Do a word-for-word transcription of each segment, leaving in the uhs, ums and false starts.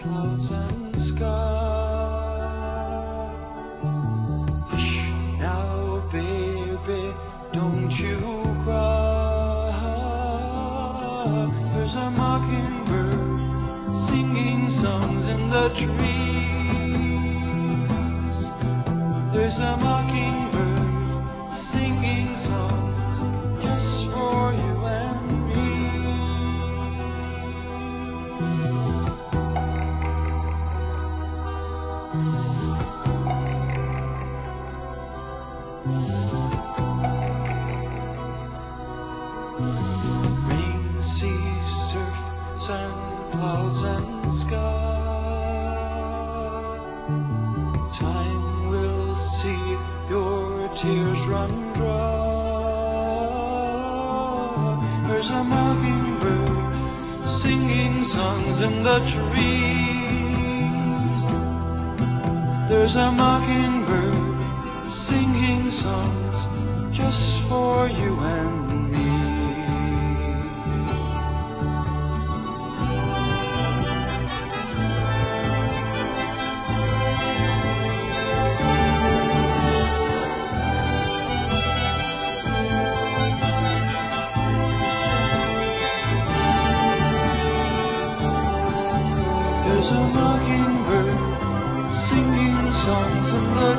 clouds and sky. Hush now, baby, don't you cry. There's a mockingbird singing songs in the trees. There's a mockingbird singing songs just for you and me. Rain, sea, surf, sand, clouds and sky. Time will see your tears run dry. There's a mockingbird singing songs in the trees. There's a mockingbird singing songs just for you and me. There's a mockingbird singing songs in the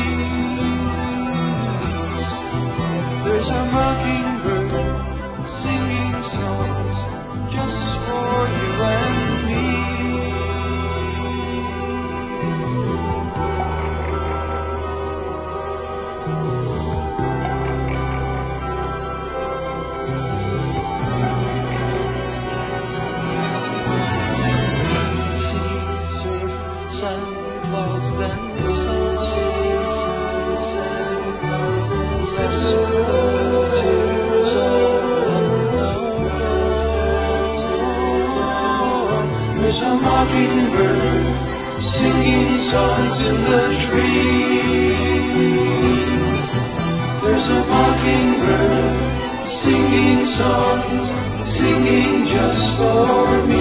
trees. There's a mockingbird singing songs just for you and me. Sun, clouds, then sun, sea, suns, and clouds, and yes, tears of love now. There's a mockingbird singing songs in the trees. There's a mockingbird singing songs, singing just for me.